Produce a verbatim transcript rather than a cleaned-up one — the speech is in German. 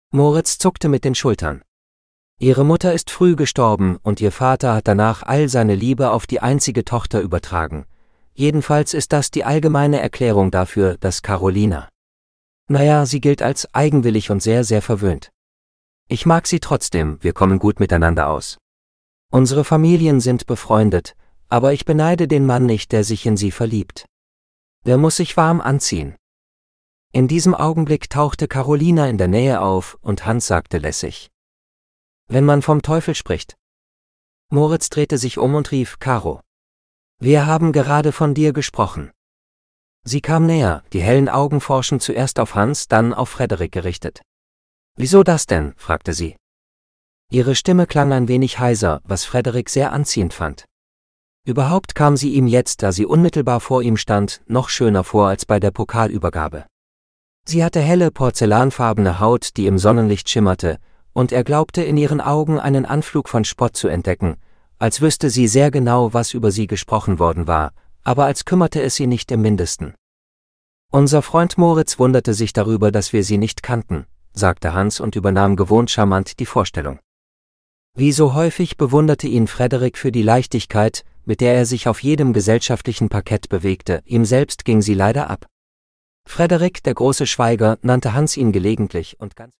Moritz zuckte mit den Schultern. Ihre Mutter ist früh gestorben und ihr Vater hat danach all seine Liebe auf die einzige Tochter übertragen. Jedenfalls ist das die allgemeine Erklärung dafür, dass Carolina. Naja, sie gilt als eigenwillig und sehr, sehr verwöhnt. Ich mag sie trotzdem, wir kommen gut miteinander aus. Unsere Familien sind befreundet, aber ich beneide den Mann nicht, der sich in sie verliebt. Der muss sich warm anziehen. In diesem Augenblick tauchte Carolina in der Nähe auf und Hans sagte lässig: Wenn man vom Teufel spricht. Moritz drehte sich um und rief: Caro. Wir haben gerade von dir gesprochen. Sie kam näher, die hellen Augen forschend zuerst auf Hans, dann auf Frederik gerichtet. Wieso das denn? Fragte sie. Ihre Stimme klang ein wenig heiser, was Frederik sehr anziehend fand. Überhaupt kam sie ihm jetzt, da sie unmittelbar vor ihm stand, noch schöner vor als bei der Pokalübergabe. Sie hatte helle, porzellanfarbene Haut, die im Sonnenlicht schimmerte, und er glaubte in ihren Augen einen Anflug von Spott zu entdecken, als wüsste sie sehr genau, was über sie gesprochen worden war, aber als kümmerte es sie nicht im Mindesten. Unser Freund Moritz wunderte sich darüber, dass wir sie nicht kannten, sagte Hans und übernahm gewohnt charmant die Vorstellung. Wie so häufig bewunderte ihn Frederik für die Leichtigkeit, mit der er sich auf jedem gesellschaftlichen Parkett bewegte, ihm selbst ging sie leider ab. Frederik, der große Schweiger, nannte Hans ihn gelegentlich und ganz